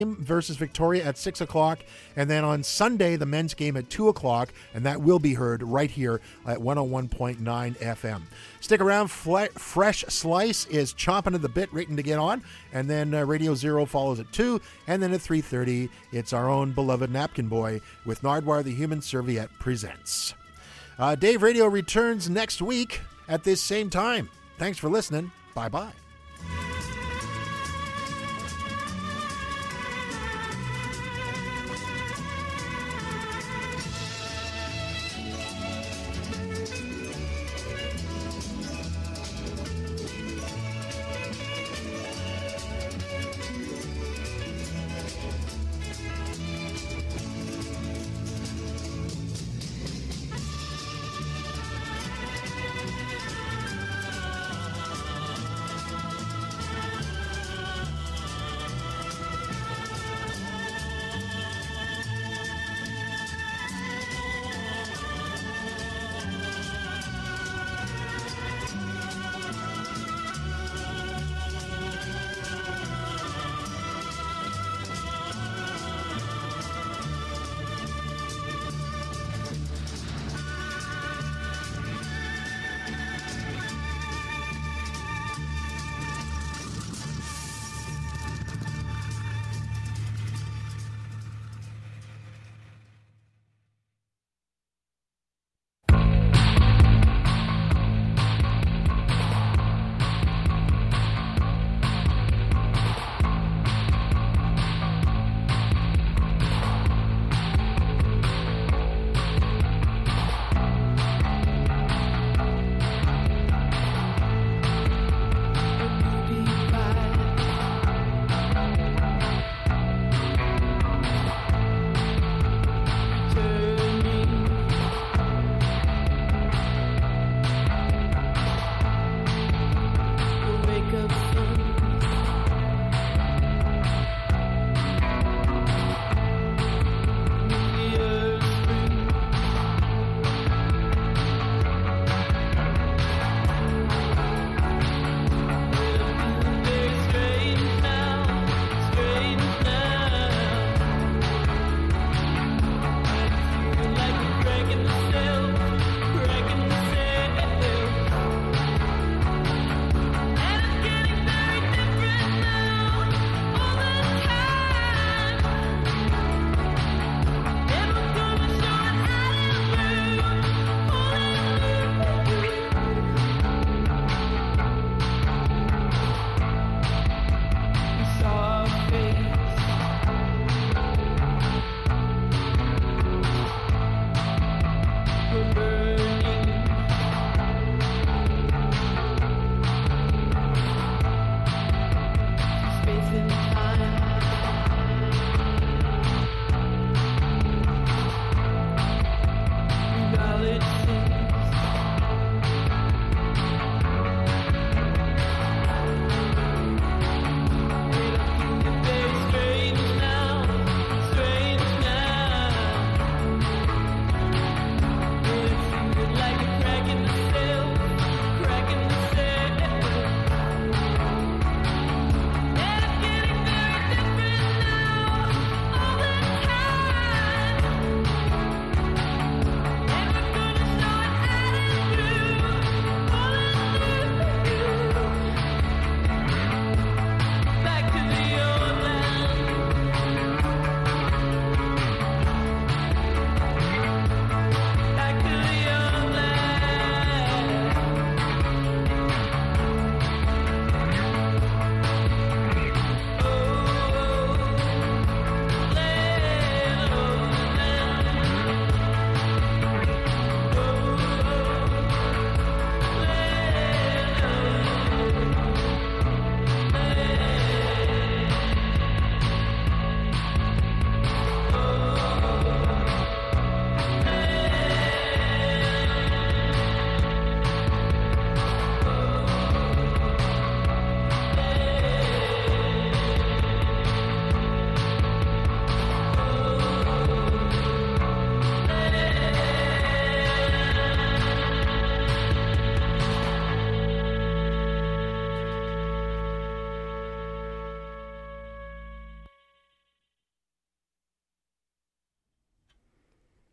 versus Victoria at 6 o'clock. And then on Sunday, the men's game at 2 o'clock. And that will be heard right here at 101.9 FM. Stick around. Fresh Slice is chomping at the bit, waiting to get on. And then Radio Zero follows at 2. And then at 3:30, it's our own beloved Napkin Boy with Nardwar the Human Serviette Presents. Dave Radio returns next week at this same time. Thanks for listening. Bye-bye.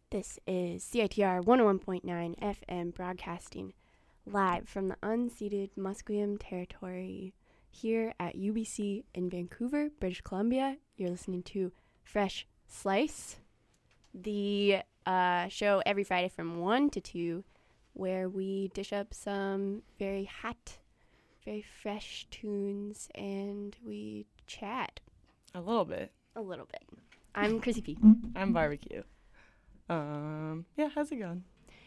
This is CITR 101.9 FM broadcasting live from the unceded Musqueam territory here at UBC in Vancouver, British Columbia. You're listening to Fresh Slice, the show every Friday from 1 to 2, where we dish up some very hot, very fresh tunes and we chat. A little bit. I'm Chrissy P. I'm Barbecue. Yeah, how's it going?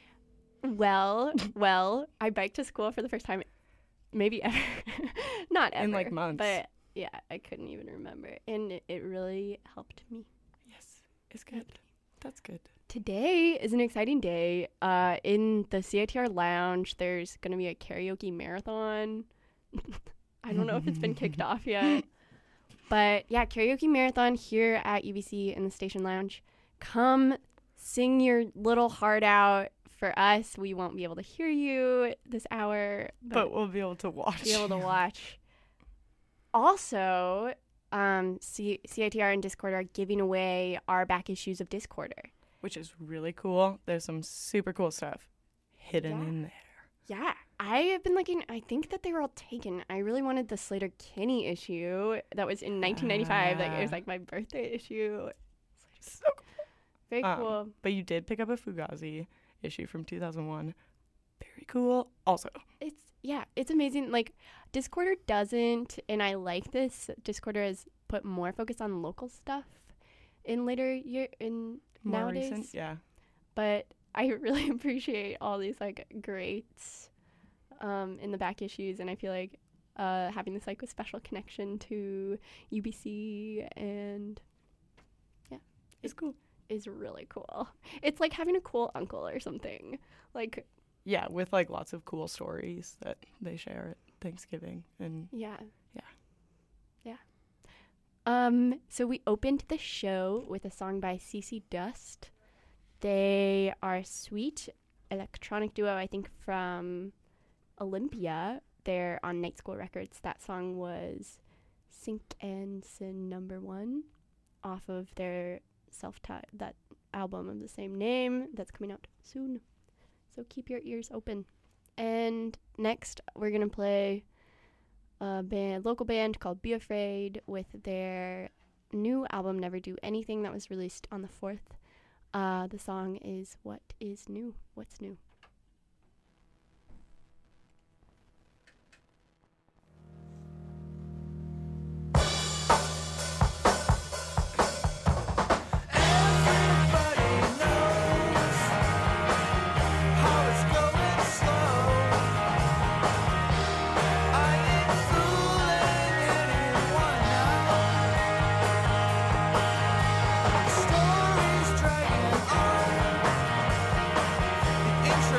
Well, I biked to school for the first time, maybe ever. Not ever. In like months. But yeah, I couldn't even remember. And it really helped me. Yes, it's good. That's good. Today is an exciting day. In the CITR lounge, there's going to be a karaoke marathon. I don't know if it's been kicked off yet. But yeah, karaoke marathon here at UBC in the station lounge. Come sing your little heart out. For us, we won't be able to hear you this hour, but we'll be able to watch. Also, CITR and Discord are giving away our back issues of Discorder, which is really cool. There's some super cool stuff hidden in there. Yeah, I have been looking. I think that they were all taken. I really wanted the Slater-Kinney issue that was in 1995. Like, it was like my birthday issue. So cool. Very cool. But you did pick up a Fugazi issue from 2001. Very cool. Also, it's amazing. Like, Discorder doesn't, and I like this. Discorder has put more focus on local stuff in later year more nowadays. Recent, yeah. But I really appreciate all these like greats in the back issues, and I feel like having this like a special connection to UBC and it's cool. Is really cool. It's like having a cool uncle or something. Like, yeah, with like lots of cool stories that they share at Thanksgiving and yeah. So we opened the show with a song by CC Dust. They are a sweet electronic duo, I think, from Olympia. They're on Night School Records. That song was Sink and Sin #1 off of their self-taught that album of the same name that's coming out soon, so keep your ears open. And next we're gonna play a local band called Be Afraid with their new album Never Do Anything that was released on the 4th. The song is What's New. Stories dragging on.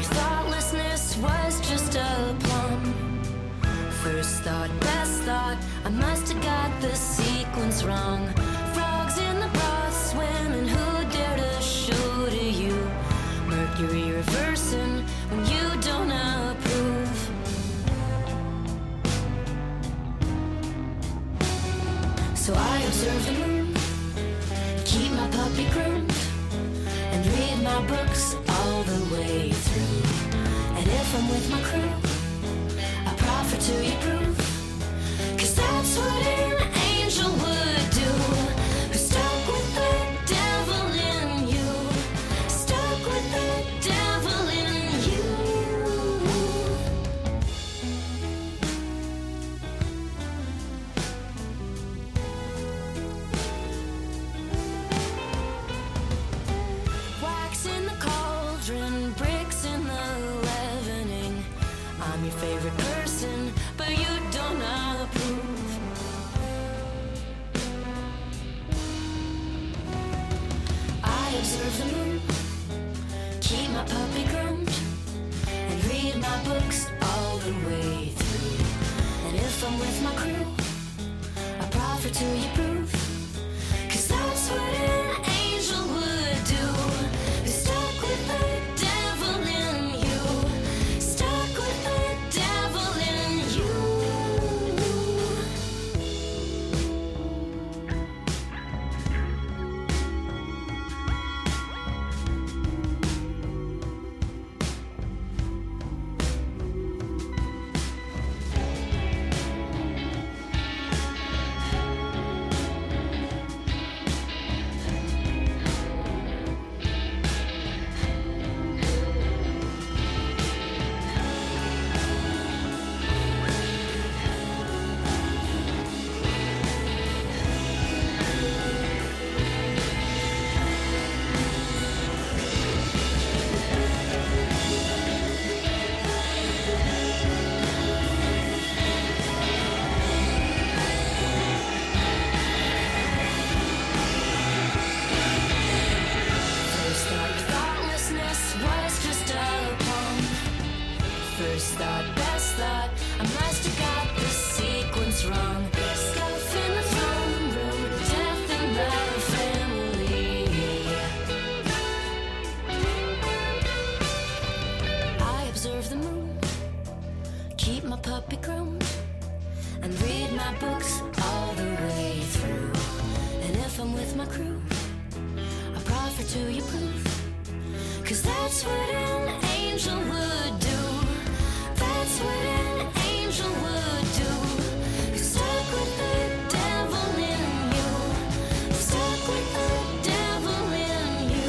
your thoughtlessness was just a plum. First thought, best thought, I must have got the sequence wrong. Frogs in the broth swimming, who dare to show to you? Mercury reversing when you don't approve. So I observe the moon, keep my puppy groomed, and read my books all the way through. And if I'm with my crew, I proffer to you proof, 'cause that's what an angel would do. Who's stuck with the devil in you, stuck with the devil in you. Wax in the cauldron, bricks in the leavening. I'm your favorite person, but you don't approve. I observe the moon, keep my puppy groomed, and read my books all the way through. And if I'm with my crew, I proffer to you proof, 'cause that's what an angel would do. Who's stuck with the devil in you, stuck with the devil in you. First thought, your thoughtlessness was just a plum. First thought, best thought, I must have got the sequence wrong. Stuff in the throne room, death in the family. I observe the moon, keep my puppy groomed, and read my books all the way through. And if I'm with my crew, I proffer to you proof, 'cause that's what an angel would do. That's what an angel would do. Who's stuck with the devil in you, stuck with the devil in you.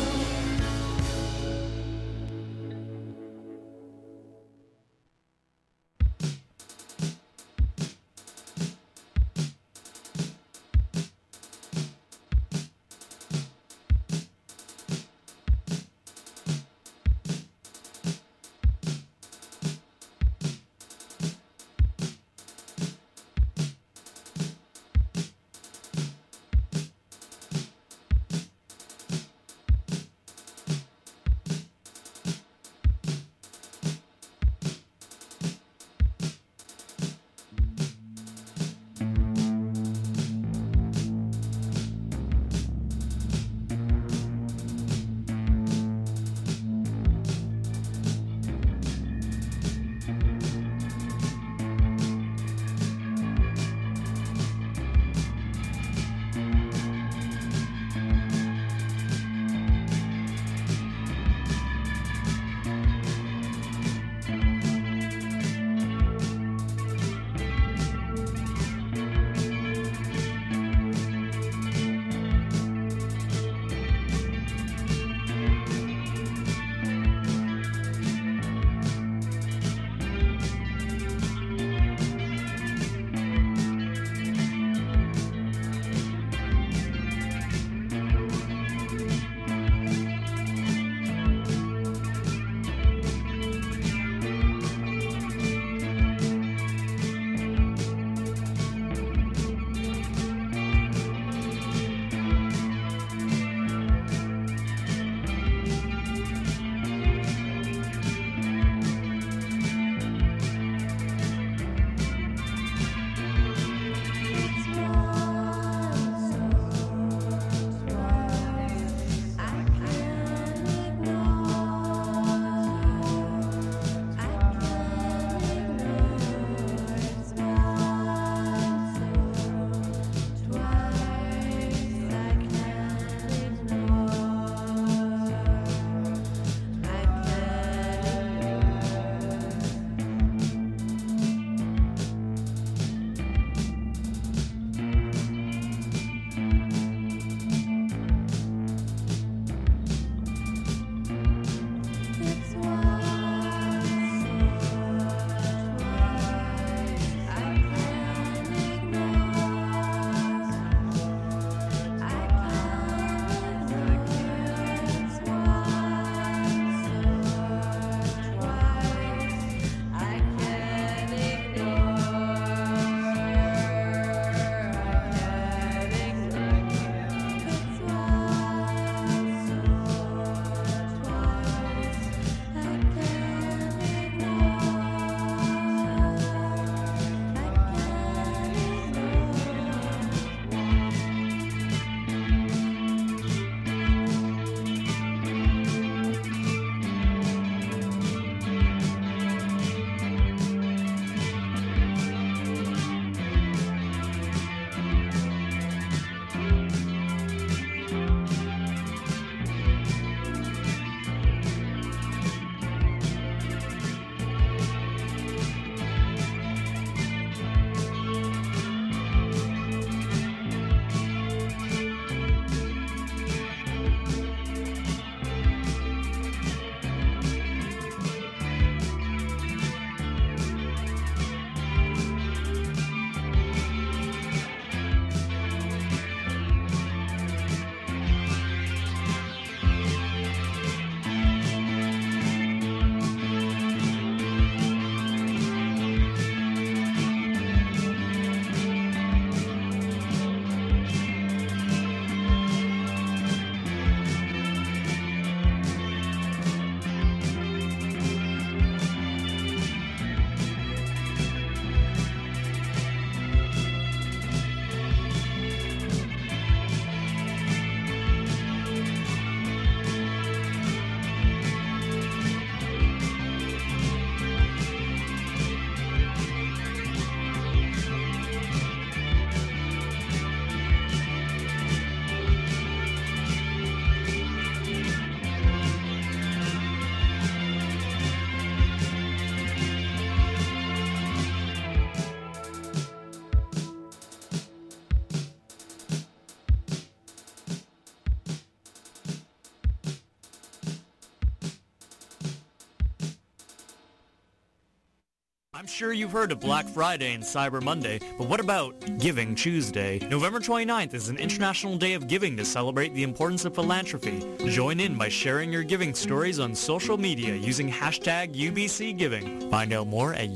I'm sure you've heard of Black Friday and Cyber Monday, but what about Giving Tuesday? November 29th is an International Day of Giving to celebrate the importance of philanthropy. Join in by sharing your giving stories on social media using hashtag UBCGiving. Find out more at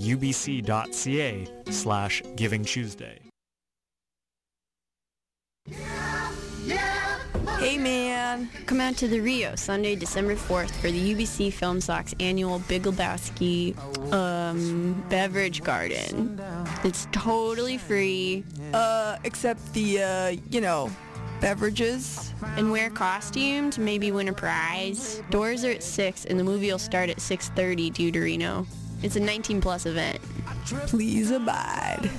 ubc.ca/givingtuesday. Hey man! Come out to the Rio Sunday, December 4th for the UBC Film Sock's annual Big Lebowski beverage garden. It's totally free. Except the, beverages. And wear costume to maybe win a prize. Doors are at 6 and the movie will start at 6:30 due to Reno. It's a 19 plus event. Please abide.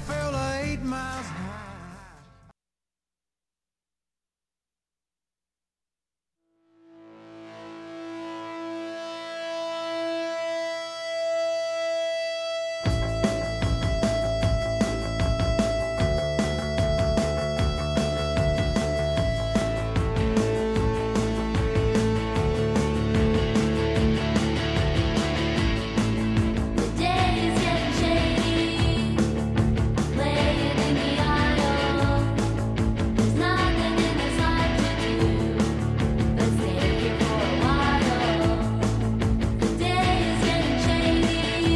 The day is getting shady, laying in the aisle. There's nothing in this life to do but stay here for a while. The day is getting shady,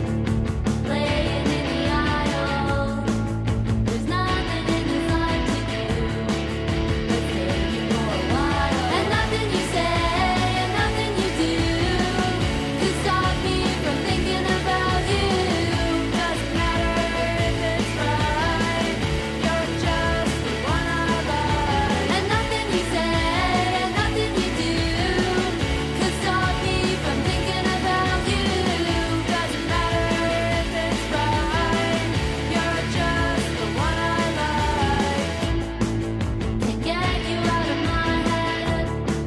laying in the aisle. There's nothing in this life to do but stay here for a while. And nothing you say and nothing you do could stop me from thinking about you. Doesn't matter if it's right, you're just the one I love. And nothing you say and nothing you do could stop me from thinking about you. Doesn't matter if it's right, you're just the one I like. To get you out of my head,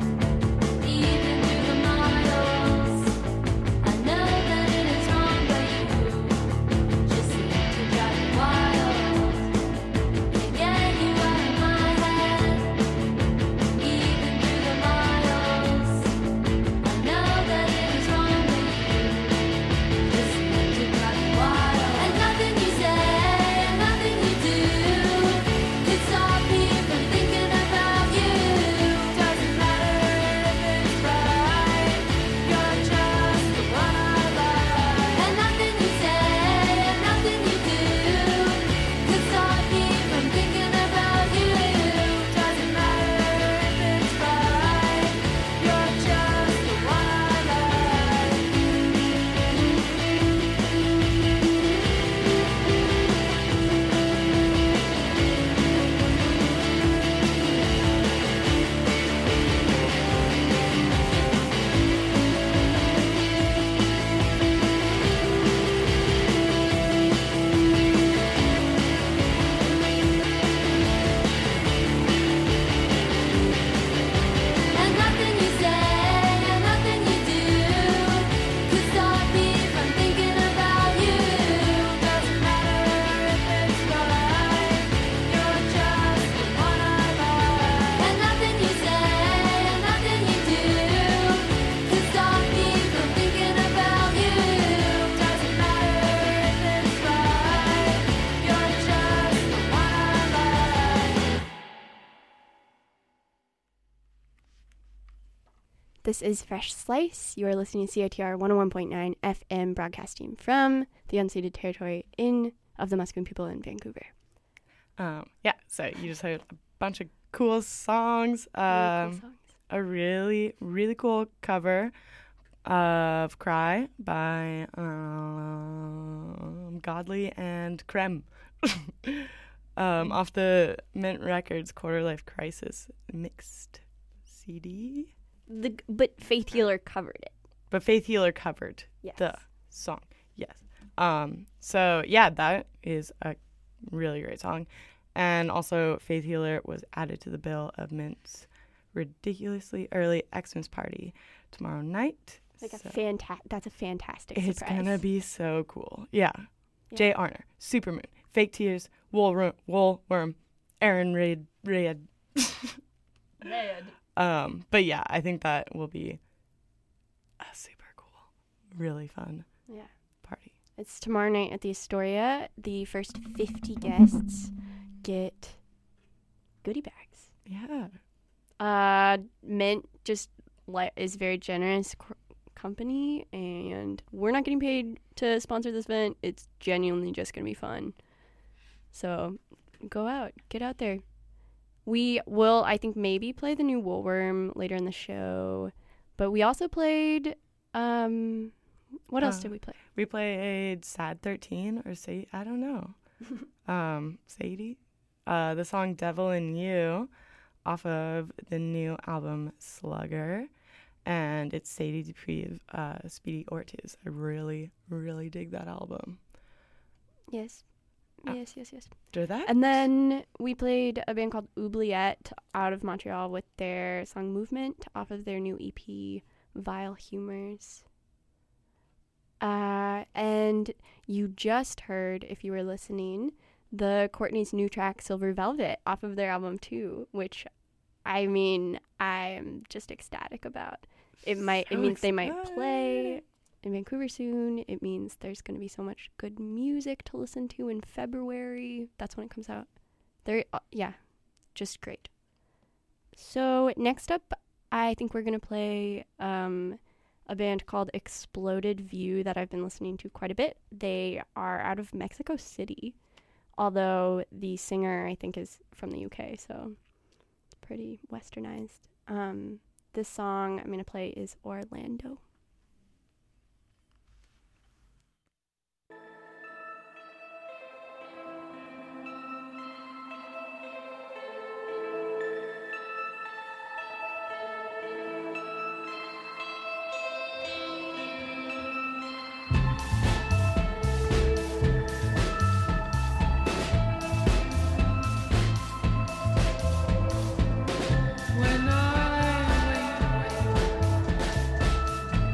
even through the miles. I know that it is wrong, but you just seem to drive me wild. To get you out of my head, even through the miles. I know that it is wrong, but you just seem to drive me wild. And nothing you say and nothing you do could stop me from thinking about you. Doesn't matter if it's right, you're just the one I like. And nothing you say and nothing you do could stop me from thinking about you. Doesn't matter if it's right, you're just the one I like. And nothing you say and nothing you do could stop me from thinking about you. Doesn't matter if it's right, you're just the one I like. And nothing you say and nothing you do could stop me from thinking about you. Doesn't matter if it's right, you're just the one I like. This is Fresh Slice. You are listening to CITR 101.9 FM, broadcasting from the unceded territory of the Musqueam people in Vancouver. So you just heard a bunch of cool songs. Really cool songs. A really, really cool cover of Cry by Godly and Krem. Off the Mint Records Quarter Life Crisis mixed CD. But Faith Healer covered it. But Faith Healer covered Yes. the song. Yes. So yeah, that is a really great song. And also Faith Healer was added to the bill of Mint's ridiculously early Xmas party tomorrow night. Like So that's a fantastic it's surprise. gonna be so cool. Yeah. Jay Arner, Supermoon, Fake Tears, Woolworm, Aaron Red. But yeah, I think that will be a super cool, really fun Yeah. party. It's tomorrow night at the Astoria. The first 50 guests get goodie bags. Yeah. Mint just is very generous company, and we're not getting paid to sponsor this event. It's genuinely just going to be fun. So go out, get out there. We will, I think, maybe play the new Woolworm later in the show, but we also played, what else did we play? We played Sad 13 or I don't know. Sadie. The song Devil in You off of the new album Slugger. And it's Sadie Dupree of Speedy Ortiz. I really, really dig that album. Yes. Yes. Do that? And then we played a band called Oubliette out of Montreal with their song Movement off of their new EP, Vile Humors. And you just heard, if you were listening, the Courtney's new track, Silver Velvet, off of their album too, which, I mean, I'm just ecstatic about. It means they might play in Vancouver soon. It means there's going to be so much good music to listen to in February. That's when it comes out. Just great. So next up, I think we're going to play a band called Exploded View that I've been listening to quite a bit. They are out of Mexico City, although the singer, I think, is from the UK, so it's pretty westernized. This song I'm going to play is Orlando. When I wake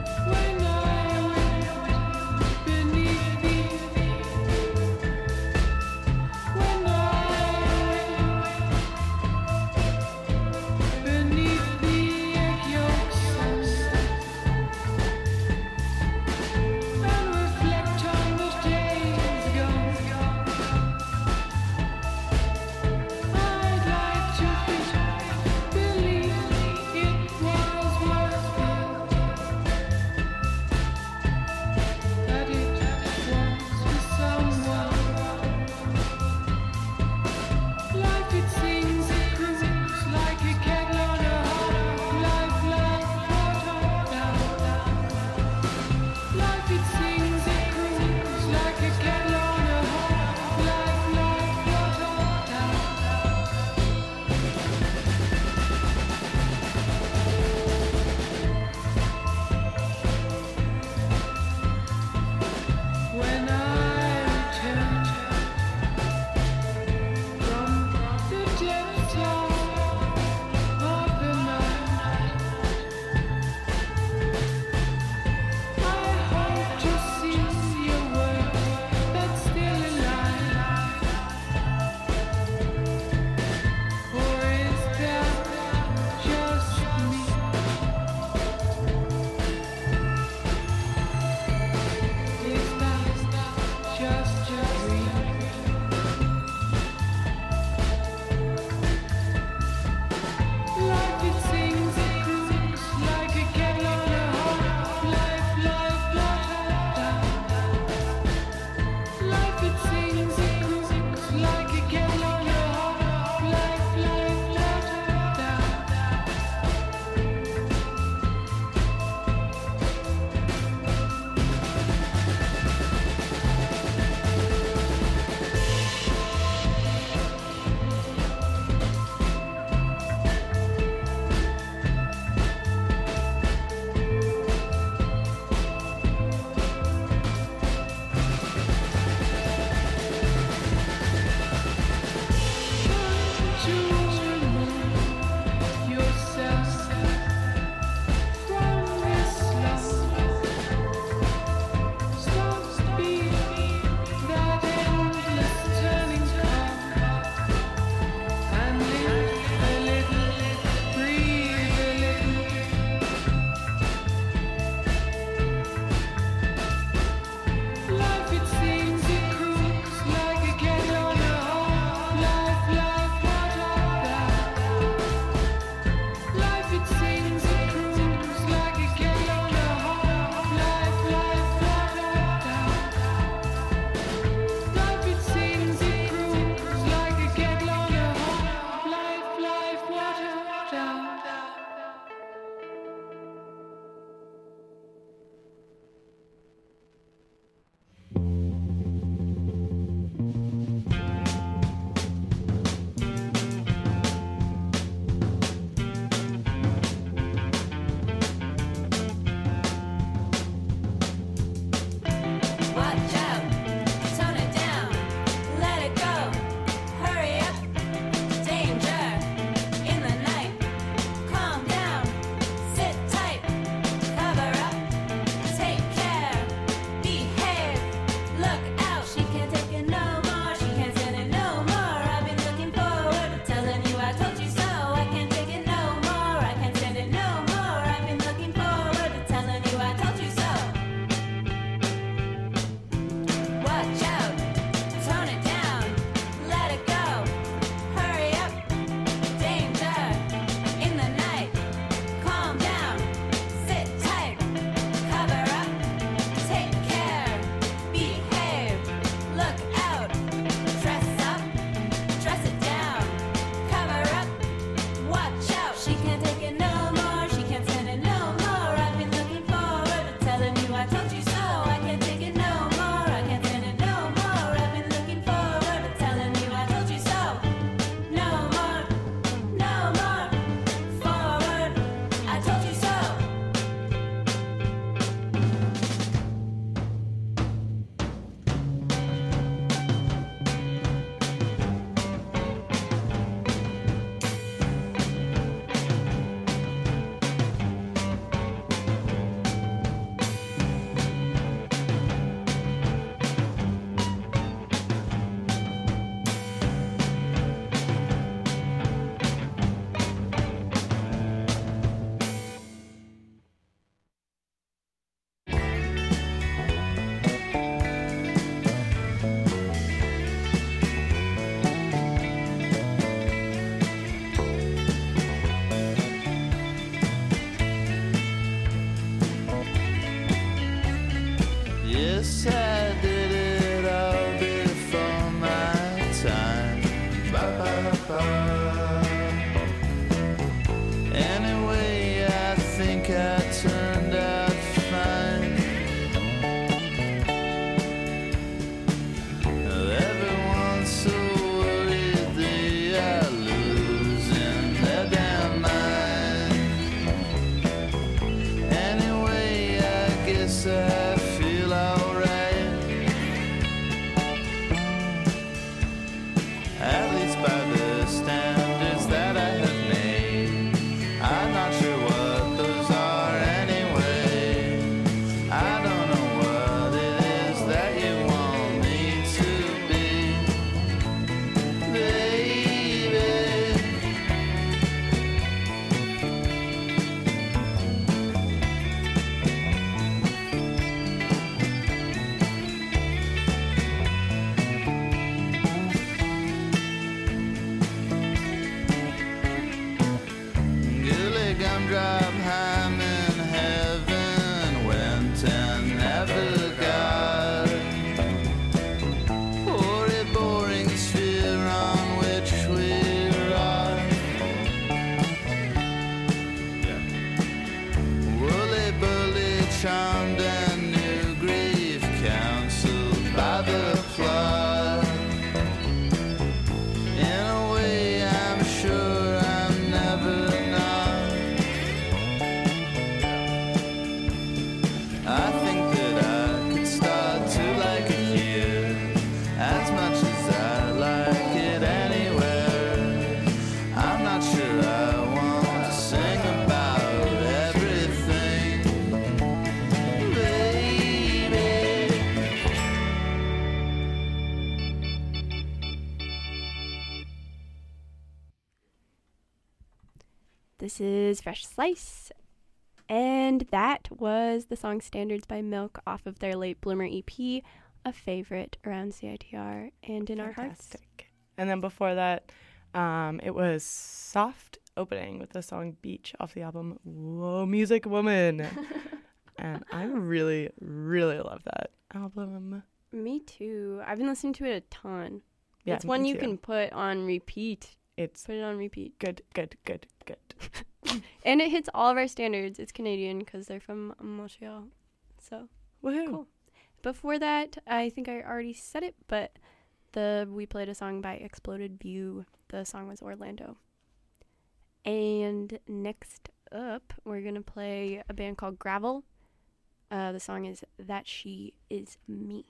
Yes, I did it all before my time. Ba, ba, ba. Anyway, I think I turned out fine. Everyone's so worried they are losing their damn mind. Anyway, I guess I feel alright. At least by the standards that I have made. I'm not sure what those are anyway. I don't know what it is that you want me to be, baby. Gilly gumdrop ham in heaven went and never got. Hoary boring sphere on which we ride. Woolly bully charmed and new grief counseled by the plot. In a way I'm sure I'm never not. I think that I could start to like it here as much as I like it anywhere. I'm not sure I want to sing about everything, baby. This is Fresh Slice. And that was the song Standards by Milk off of their Late Bloomer EP, a favorite around CITR and in our hearts. Fantastic. And then before that, it was Soft Opening with the song Beach off the album Whoa Music Woman. And I really, really love that album. Me too. I've been listening to it a ton. Yeah, It's one me you too. can put on repeat. It's Put it on repeat. good. And it hits all of our standards. It's Canadian because they're from Montreal. So Woohoo. Cool. Before that, I think I already said it, but we played a song by Exploded View. The song was Orlando. And next up, we're going to play a band called Gravel. The song is That She Is Me.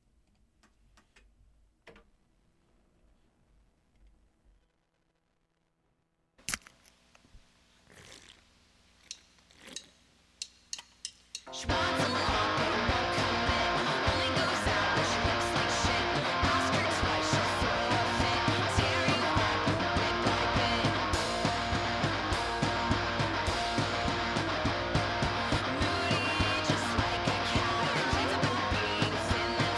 She wants a lot, but won't commit. Only goes out when she looks like shit. Ask her twice, she'll throw a fit. Tear you apart, bit by bit. Moody, just like a cat. Dreams about being thin and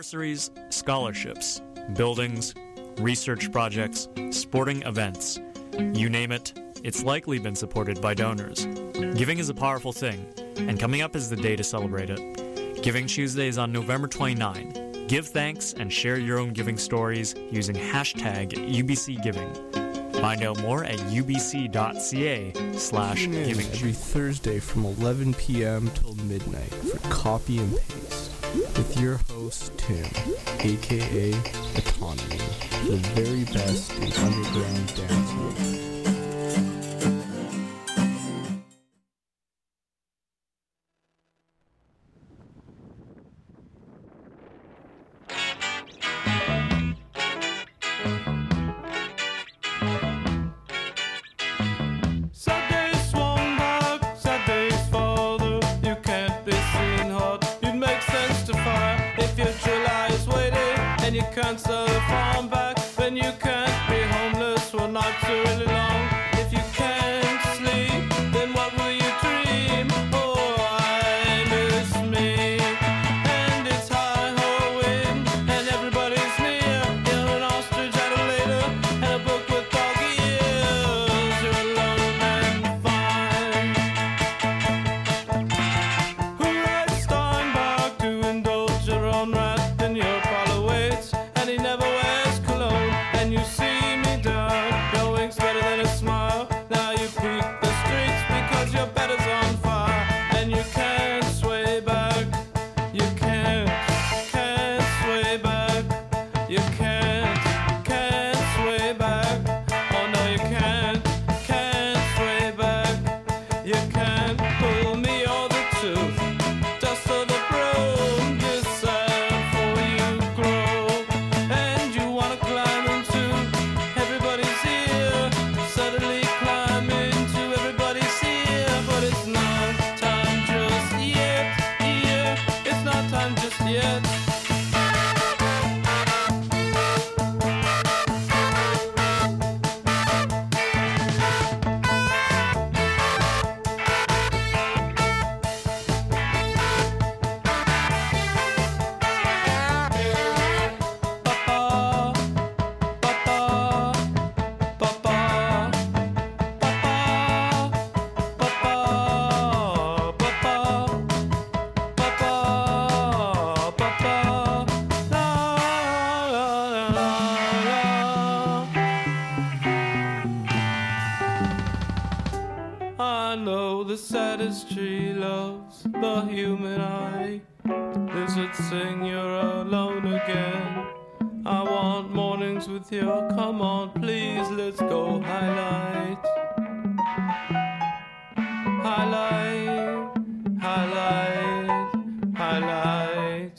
bursaries, scholarships, buildings, research projects, sporting events. You name it, it's likely been supported by donors. Giving is a powerful thing, and coming up is the day to celebrate it. Giving Tuesday is on November 29. Give thanks and share your own giving stories using hashtag UBCGiving. Find out more at Tune in ubc.ca/giving. every Thursday from 11 p.m. till midnight for Copy and Paste with your host Tim, aka Autonomy, the very best in underground dance music. Saturday's swung back, Saturday's father. You can't be seen hot, you'd make sense to fire. If your July is waiting and you can't sell the farm back, then you can't be homeless when nights are really long. If you can't sleep, then what will you dream? Oh, I miss me. And it's high-ho wind, and everybody's near. You're an ostrich at a later, and a book with dog ears. You're alone and fine. Who writes Steinbach to indulge your own wrath? Then your parlor waits, and he never wears cologne. And you see me down, your wink's better than a smile. Now you peek the streets because your bed is on fire, and you can't sway back. You can't sway back. You can't sway back. Oh no, you can't sway back. You can't pull me all the tooth. Dust of the broom, this sad for you grow. And you wanna climb into everybody's ear. Suddenly climb into everybody's ear. But it's not time just yet. Yeah, it's not time just yet. I know the saddest tree loves the human eye. Lizards sing, you're alone again. I want mornings with you. Come on, please, let's go highlight. Highlight, highlight, highlight.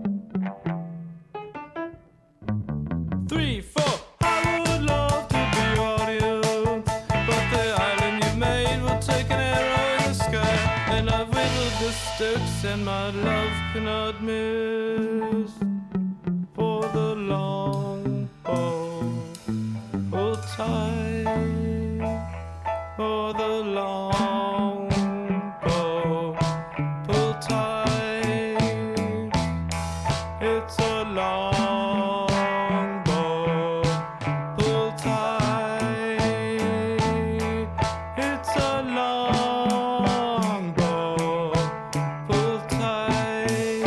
3, 4. I would love to be your audience, but the island you've made will take an arrow in the sky, and I've whittled the sticks, and my love cannot miss. For the long bow, hold tight. For the long bow, pull tight. It's a long bow, pull tight. It's a long bow, pull tight.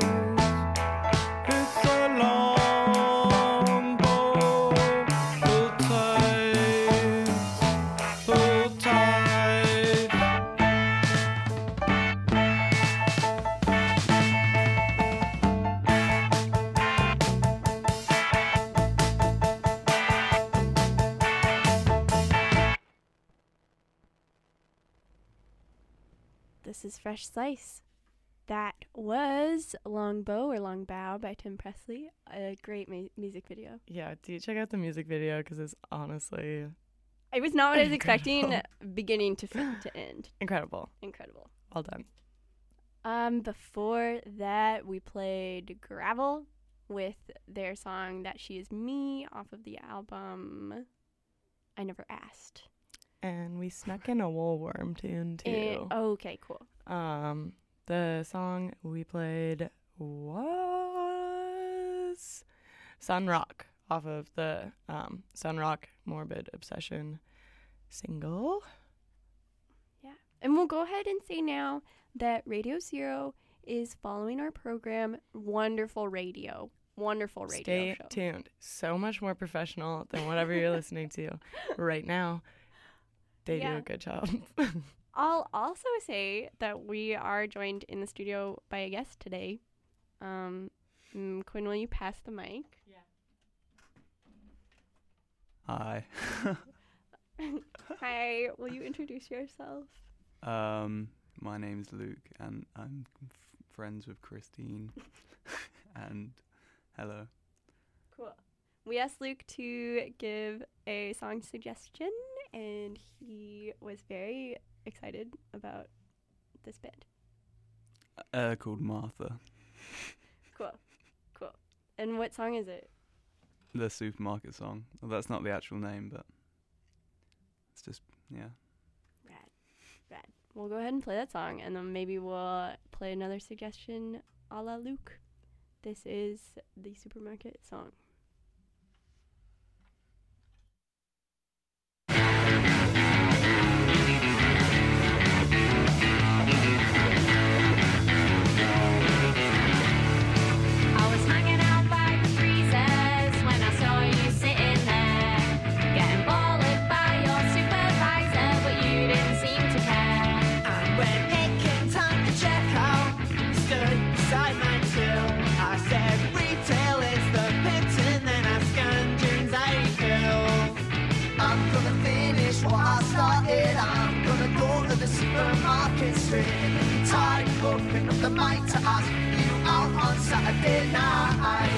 It's a long bow, pull tight, pull tight. This is Fresh Slice. That was Long Bow or Long Bow by Tim Presley. A great music video. Yeah, do check out the music video because it's honestly It was not what I was expecting, beginning to end. incredible. Incredible. Well done. Before that, we played Gravel with their song That She Is Me off of the album I Never Asked. And we snuck in a Woolworm tune too. Okay, cool. The song we played was Sun Rock off of the Sun Rock Morbid Obsession single. Yeah. And we'll go ahead and say now that Radio Zero is following our program, Wonderful Radio. Wonderful radio Stay show. tuned. So much more professional than whatever you're listening to right now. They do Yeah. a good job. I'll also say that we are joined in the studio by a guest today. Quinn, will you pass the mic? Hi. Hi, will you introduce yourself? My name's Luke, and I'm friends with Christine. And hello. Cool. We asked Luke to give a song suggestion, and he was very excited about this band. Called Martha. Cool. And what song is it? The supermarket song. Well, that's not the actual name, but it's just, yeah. Rad. We'll go ahead and play that song, and then maybe we'll play another suggestion a la Luke. This is the supermarket song. I was hanging out by the freezers when I saw you sitting there, getting bothered by your supervisor, but you didn't seem to care. And when it came time to check out, stood beside my till. I said, retail is the pit, and then I scanned your anxiety pills. I'm gonna finish what I started. I'm gonna go to the supermarket straight in the tide, open up the mic to ask you out on Saturday night.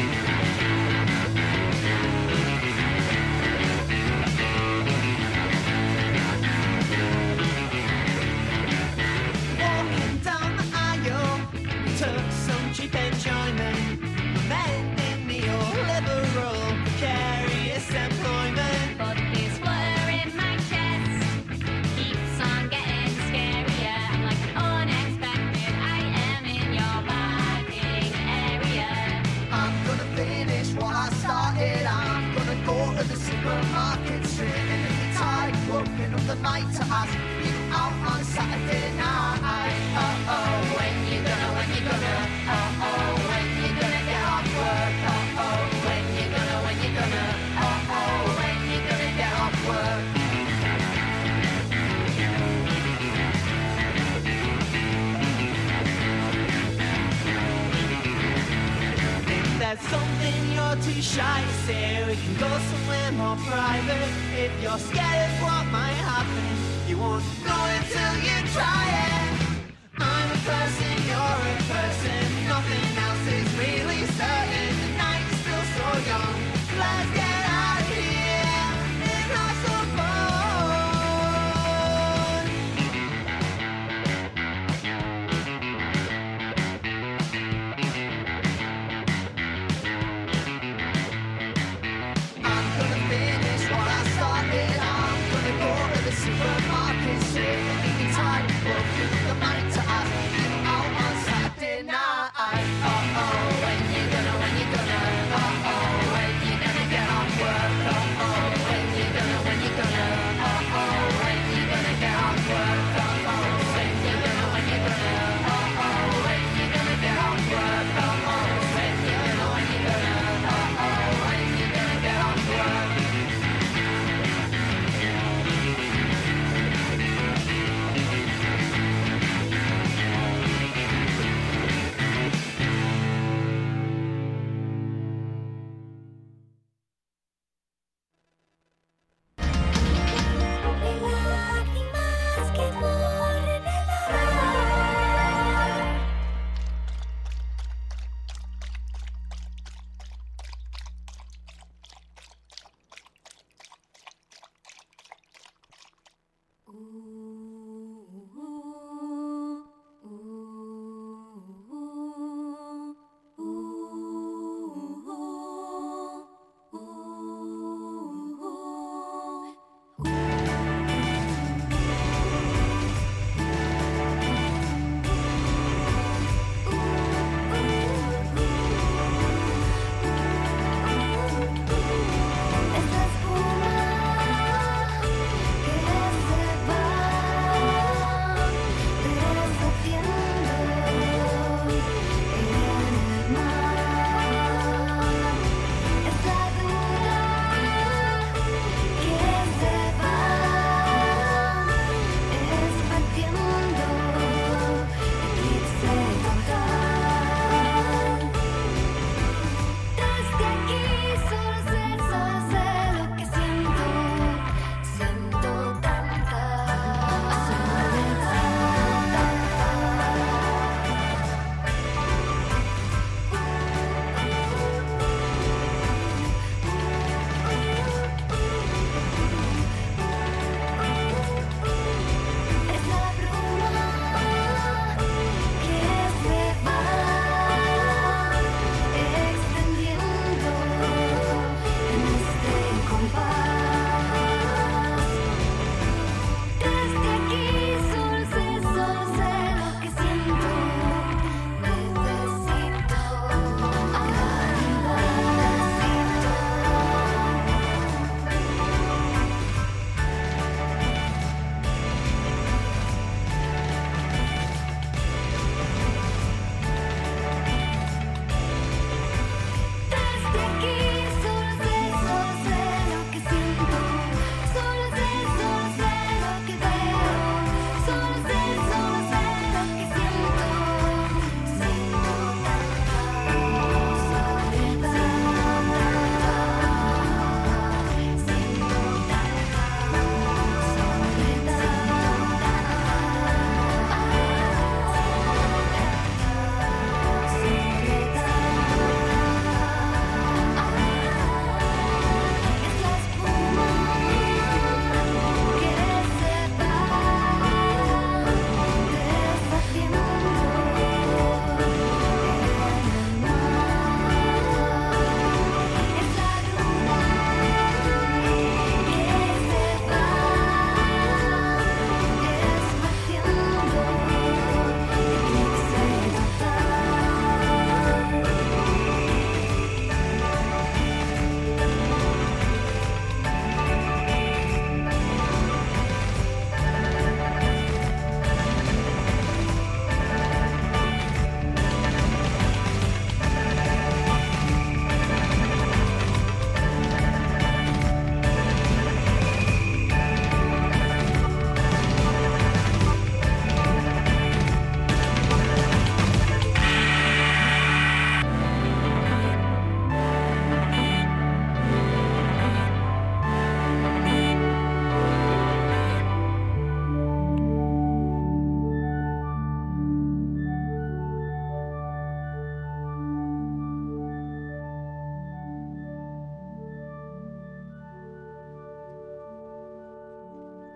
Walking down the aisle, took some cheap enjoyment. Men in neoliberal, precarious employment. But this flutter in my chest keeps on getting scarier. I'm like an unexpected item in your bagging area. I'm gonna finish what I started. I'm gonna go to the supermarket straight in the tide, open up the night to ask you out on Saturday night. Oh, when you gonna, when you gonna, when you gonna get off work? When you gonna, when you gonna, when you gonna get off work? If there's something you're too shy to say, we can go somewhere more private. If you're scared of what might happen, you won't know until you try it. I'm a person, you're a person, nothing else is really certain. The night's still so young, let's get out of here. It's not so fun. I'm gonna finish what I started. I'm gonna go to the supermarket straight in the tide, open the night to ask you out on Saturday night. When you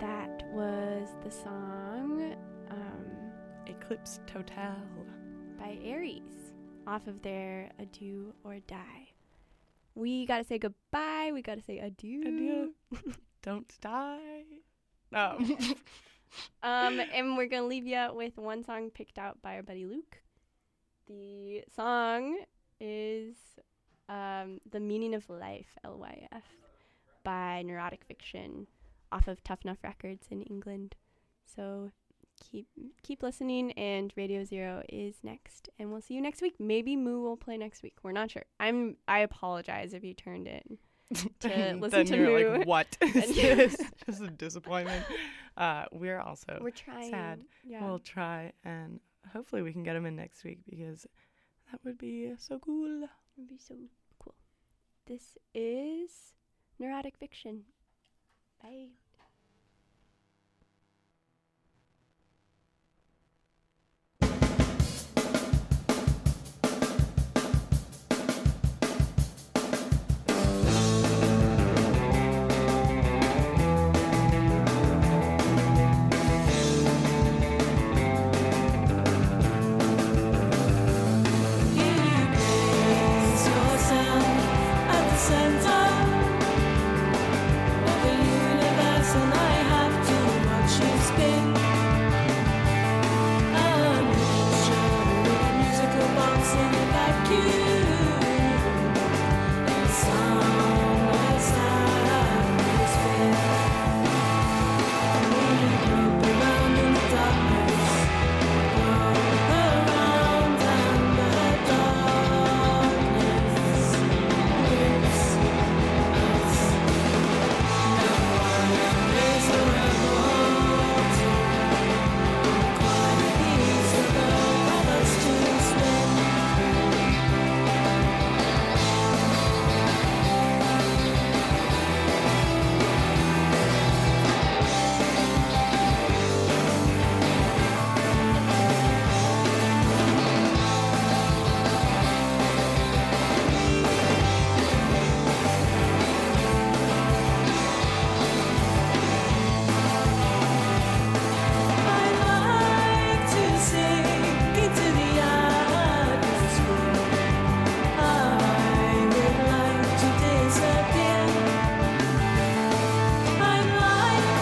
That was the song Eclipse Total. by Aries off of their Adieu or Die. We gotta say goodbye. We gotta say adieu. Adieu. Don't die. No. And we're gonna leave you with one song picked out by our buddy Luke. The song is The Meaning of Life, LYF, by Neurotic Fiction off of Tough Enough Records in England. So keep listening, and Radio Zero is next, and we'll see you next week. Maybe Moo will play next week. We're not sure. I apologize if you turned in to listen then to you're Moo. like, what is this? Just a disappointment. We're trying. sad. Yeah. We'll try, and hopefully we can get him in next week, because that would be so cool. It would be so cool. This is Neurotic Fiction. Bye.